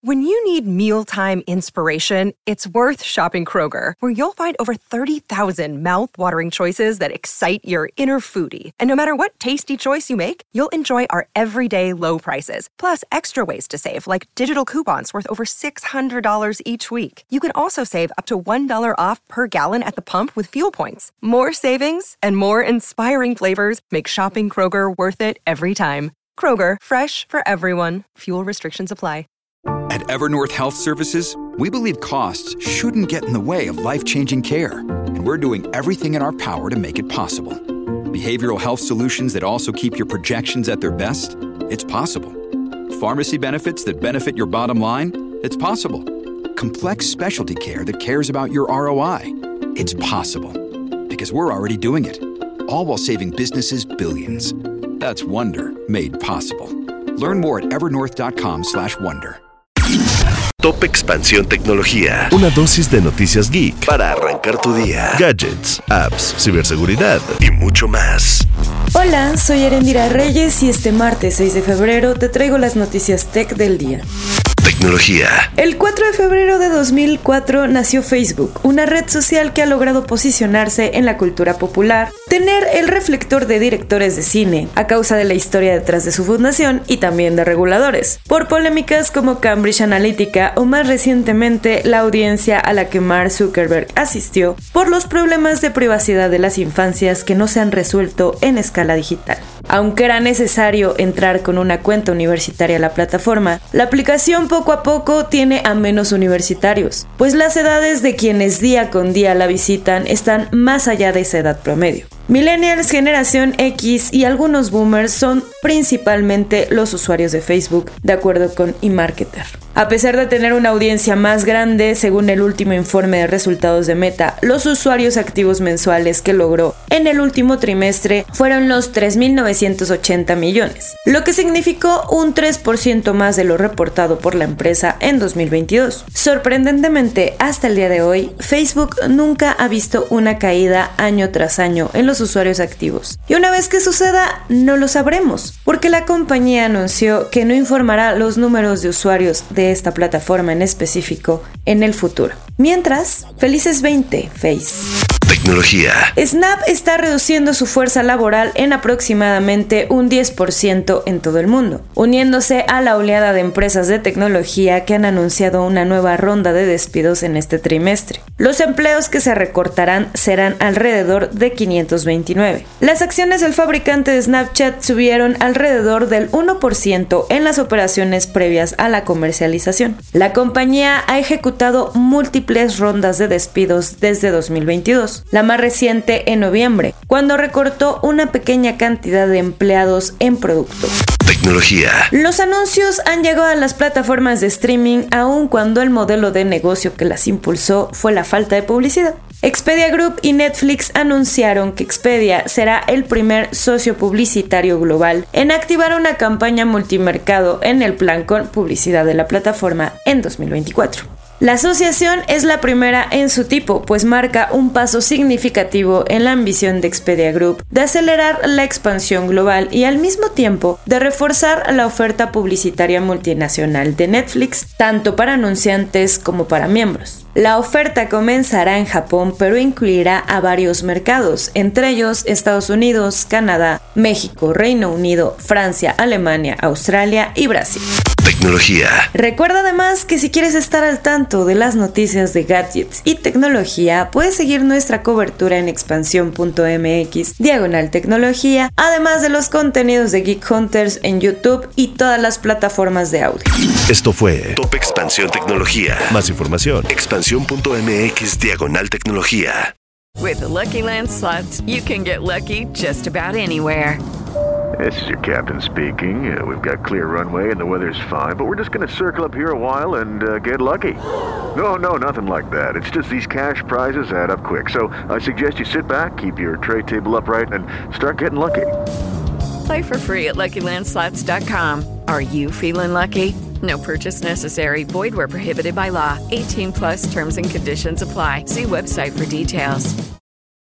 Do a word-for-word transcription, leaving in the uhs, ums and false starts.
When you need mealtime inspiration, it's worth shopping Kroger, where you'll find over thirty thousand mouth-watering choices that excite your inner foodie. And no matter what tasty choice you make, you'll enjoy our everyday low prices, plus extra ways to save, like digital coupons worth over six hundred dollars each week. You can also save up to one dollar off per gallon at the pump with fuel points. More savings and more inspiring flavors make shopping Kroger worth it every time. Kroger, fresh for everyone. Fuel restrictions apply. At Evernorth Health Services, we believe costs shouldn't get in the way of life-changing care, and we're doing everything in our power to make it possible. Behavioral health solutions that also keep your projections at their best? It's possible. Pharmacy benefits that benefit your bottom line? It's possible. Complex specialty care that cares about your R O I? It's possible. Because we're already doing it. All while saving businesses billions. That's Wonder made possible. Learn more at evernorth.com slash wonder. Top Expansión Tecnología. Una dosis de noticias geek para arrancar tu día. Gadgets, apps, ciberseguridad y mucho más. Hola, soy Erendira Reyes y este martes seis de febrero te traigo las noticias tech del día. Tecnología. El cuatro de febrero de dos mil cuatro nació Facebook, una red social que ha logrado posicionarse en la cultura popular, tener el reflector de directores de cine, a causa de la historia detrás de su fundación y también de reguladores, por polémicas como Cambridge Analytica o más recientemente la audiencia a la que Mark Zuckerberg asistió por los problemas de privacidad de las infancias que no se han resuelto en escala digital. Aunque era necesario entrar con una cuenta universitaria a la plataforma, la aplicación poco a poco tiene a menos universitarios, pues las edades de quienes día con día la visitan están más allá de esa edad promedio. Millennials, generación X y algunos boomers son principalmente los usuarios de Facebook, de acuerdo con eMarketer. A pesar de tener una audiencia más grande, según el último informe de resultados de Meta, los usuarios activos mensuales que logró en el último trimestre fueron los tres mil novecientos ochenta millones, lo que significó un tres por ciento más de lo reportado por la empresa en dos mil veintidós. Sorprendentemente, hasta el día de hoy, Facebook nunca ha visto una caída año tras año en los usuarios activos. Y una vez que suceda, no lo sabremos, porque la compañía anunció que no informará los números de usuarios de esta plataforma en específico en el futuro. Mientras, felices veinte, Face. Tecnología. Snap está reduciendo su fuerza laboral en aproximadamente un diez por ciento en todo el mundo, uniéndose a la oleada de empresas de tecnología que han anunciado una nueva ronda de despidos en este trimestre. Los empleos que se recortarán serán alrededor de quinientos veintinueve. Las acciones del fabricante de Snapchat subieron alrededor del uno por ciento en las operaciones previas a la comercialización. La compañía ha ejecutado múltiples rondas de despidos desde dos mil veintidós. La más reciente en noviembre, cuando recortó una pequeña cantidad de empleados en producto. Tecnología. Los anuncios han llegado a las plataformas de streaming aun cuando el modelo de negocio que las impulsó fue la falta de publicidad. Expedia Group y Netflix anunciaron que Expedia será el primer socio publicitario global en activar una campaña multimercado en el plan con publicidad de la plataforma en dos mil veinticuatro. La asociación es la primera en su tipo, pues marca un paso significativo en la ambición de Expedia Group de acelerar la expansión global y al mismo tiempo de reforzar la oferta publicitaria multinacional de Netflix, tanto para anunciantes como para miembros. La oferta comenzará en Japón, pero incluirá a varios mercados, entre ellos Estados Unidos, Canadá, México, Reino Unido, Francia, Alemania, Australia y Brasil. Tecnología. Recuerda además que si quieres estar al tanto de las noticias de gadgets y tecnología, puedes seguir nuestra cobertura en expansión punto m x diagonal tecnología, además de los contenidos de Geek Hunters en YouTube y todas las plataformas de audio. Esto fue Top Expansión Tecnología. Más información, expansión punto m x diagonal tecnología. With the Lucky Land Slots, you can get lucky just about anywhere. This is your captain speaking. Uh, we've got clear runway and the weather's fine, but we're just going to circle up here a while and uh, get lucky. No, no, nothing like that. It's just these cash prizes add up quick. So I suggest you sit back, keep your tray table upright, and start getting lucky. Play for free at lucky land slots dot com. Are you feeling lucky? No purchase necessary. Void where prohibited by law. eighteen plus terms and conditions apply. See website for details.